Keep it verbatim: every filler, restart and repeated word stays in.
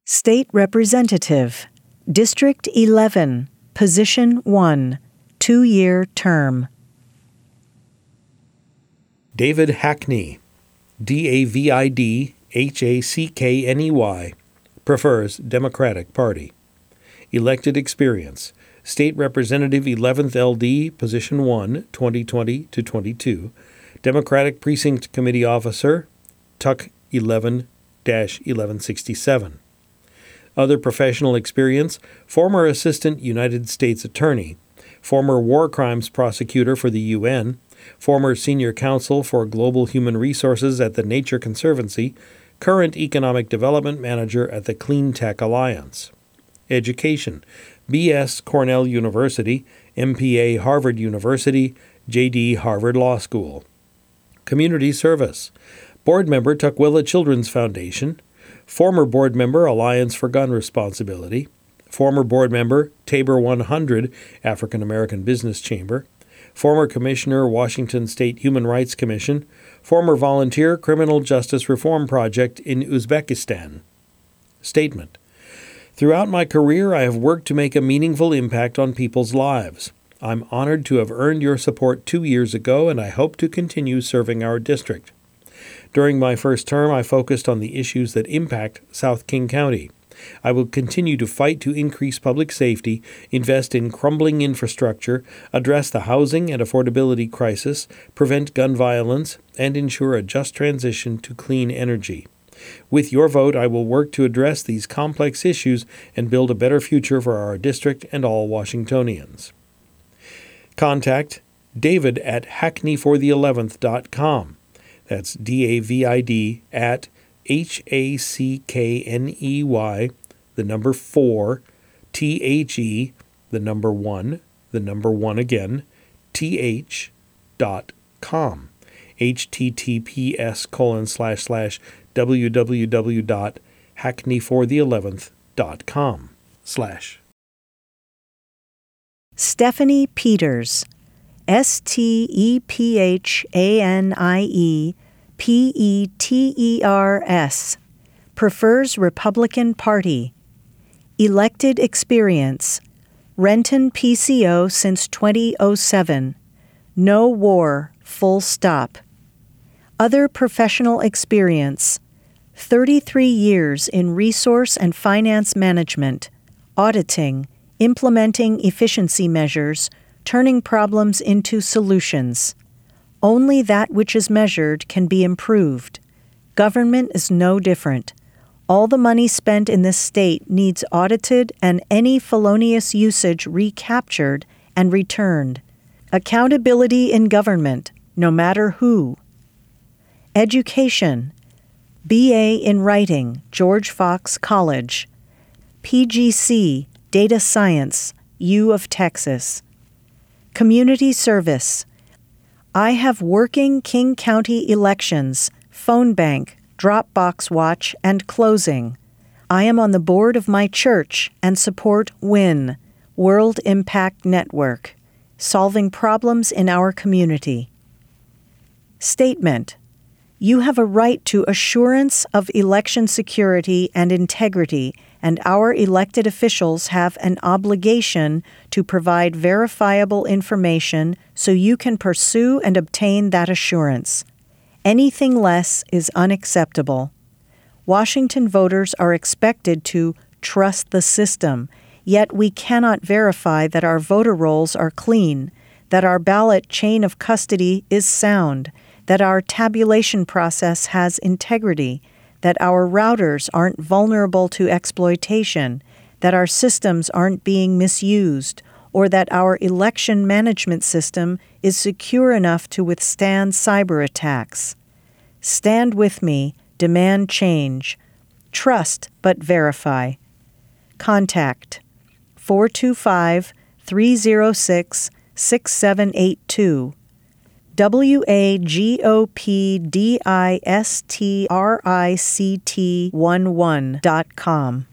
State Representative, District eleven, Position one, two-year term. David Hackney, D A V I D H A C K N E Y, prefers Democratic Party. Elected experience, State Representative eleventh L D, Position one, twenty twenty to twenty-two, Democratic Precinct Committee Officer, Tuck eleven dash eleven sixty-seven. Other professional experience, former Assistant United States Attorney, former War Crimes Prosecutor for the U N, former Senior Counsel for Global Human Resources at the Nature Conservancy, current Economic Development Manager at the Clean Tech Alliance. Education, B S Cornell University, M P A Harvard University, J D Harvard Law School. Community service, Board Member Tukwila Children's Foundation, former Board Member Alliance for Gun Responsibility, former Board Member Tabor one hundred African American Business Chamber, former Commissioner Washington State Human Rights Commission, former volunteer Criminal Justice Reform Project in Uzbekistan. Statement. Throughout my career, I have worked to make a meaningful impact on people's lives. I'm honored to have earned your support two years ago, and I hope to continue serving our district. During my first term, I focused on the issues that impact South King County. I will continue to fight to increase public safety, invest in crumbling infrastructure, address the housing and affordability crisis, prevent gun violence, and ensure a just transition to clean energy. With your vote, I will work to address these complex issues and build a better future for our district and all Washingtonians. Contact David at hackney for the eleventh dot com. That's D A V I D at H A C K N E Y, the number four, T H E, the number one, the number one again, T H dot com. H T T P S colon slash slash www dot hackney for the eleventh dot com slash. Stephanie Peters, S T E P H A N I E P E T E R S, prefers Republican Party. Elected experience, Renton P C O since two thousand seven. No war, full stop. Other professional experience, thirty-three years in resource and finance management, auditing, implementing efficiency measures, turning problems into solutions. Only that which is measured can be improved. Government is no different. All the money spent in this state needs audited and any felonious usage recaptured and returned. Accountability in government, no matter who. Education, B A in Writing, George Fox College. P G C, Data Science, U of Texas. Community service, I have working King County elections, phone bank, Dropbox watch, and closing. I am on the board of my church and support WIN, World Impact Network, solving problems in our community. Statement. You have a right to assurance of election security and integrity, and our elected officials have an obligation to provide verifiable information so you can pursue and obtain that assurance. Anything less is unacceptable. Washington voters are expected to trust the system, yet we cannot verify that our voter rolls are clean, that our ballot chain of custody is sound, that our tabulation process has integrity, that our routers aren't vulnerable to exploitation, that our systems aren't being misused, or that our election management system is secure enough to withstand cyber attacks. Stand with me, demand change. Trust but verify. Contact four two five, three zero six, six seven eight two. W A G O P D I S T R I C T one one dot com.